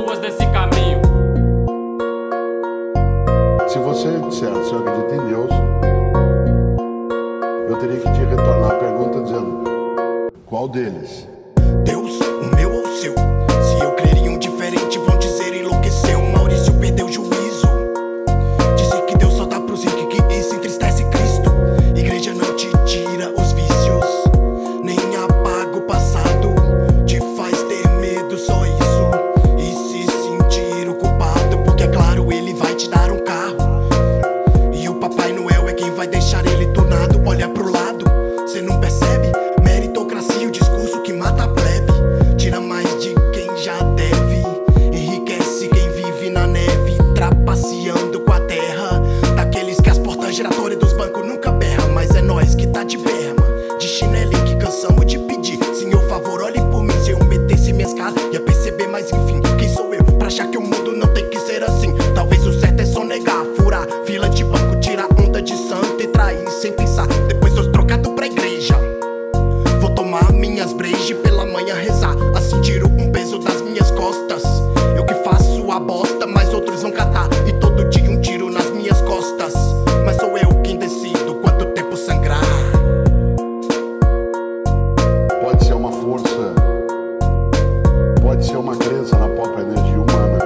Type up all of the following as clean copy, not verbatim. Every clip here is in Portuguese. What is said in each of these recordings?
ruas desse caminho. Se você disser se eu acredito em Deus, eu teria que te retornar a pergunta dizendo: qual deles? Deus, o meu ou o seu? Se eu crer em um diferente, vão dizer enlouqueceu. Maurício perdeu o juízo. Disse que Deus só dá pros ricos, que isso entristece Cristo. Igreja não te tira os vícios, nem apaga o passado. Te faz ter medo, só isso. E se sentir o culpado, porque é claro, ele vai te dar um carro. E o Papai Noel é quem vai deixar ele tunado. Olha pro lado, cê não percebe? Meritocracia, o discurso que mata a plebe. Tira mais de quem já deve, enriquece quem vive na neve, trapaceando com a terra. Daqueles que as portas giratórias dos bancos nunca berram. Mas é nós que tá de berma, de chinelinho, que cansamos de pedir. Senhor, favor, olhe por mim. Se eu metesse minhas caras, ia perceber, mas enfim, quem sou eu pra achar que o mundo não tem que ser assim? Talvez o certo é só negar, furar fila de banco, tirar onda de santo e trair sem pensar. Depois dos trocados pra igreja, vou tomar minhas brejas pela manhã, rezar. Assim tiro um peso das minhas costas. Eu que faço a bosta, mas outros vão catar. E todo dia um tiro nas minhas costas. Mas sou eu quem decido quanto tempo sangrar. Pode ser uma força, pode ser uma crença na própria energia humana.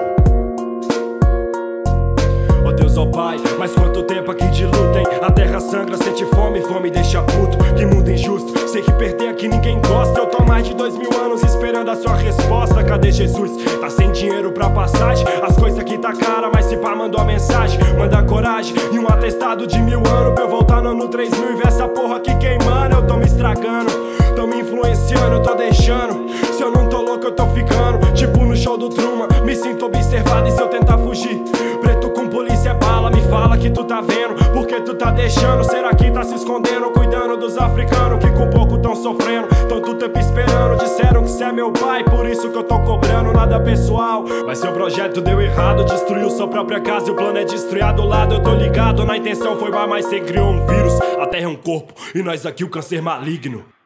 Ó Deus, ó Pai, mas quanto tempo aqui de luta, hein? A terra sangra, sente fome, fome deixa puto. Que mundo injusto, sei que perder aqui ninguém gosta. Eu tô há mais de 2000 anos esperando a sua resposta. Cadê Jesus? Tá sem dinheiro pra passagem. As coisas aqui tá cara, mas se pá mandou a mensagem. Manda coragem e um atestado de 1000 anos pra eu voltar no ano 3000 e ver essa porra aqui queimando. Eu tô me estragando, tô me influenciando, eu tô deixando. Se eu não tô louco, eu tô ficando tipo no show do Truman. Me sinto observado e se eu tentar fugir, preto com polícia é bala. Me fala que tu tá vendo, porque tu tá deixando. Será que tá se escondendo, cuidando dos africanos que com pouco tão sofrendo, tanto tempo esperando. Disseram que cê é meu pai, por isso que eu tô cobrando. Nada pessoal, mas seu projeto deu errado. Destruiu sua própria casa e o plano é destruir a do lado. Eu tô ligado, na intenção foi má, mas cê criou um vírus. A terra é um corpo e nós aqui o câncer maligno.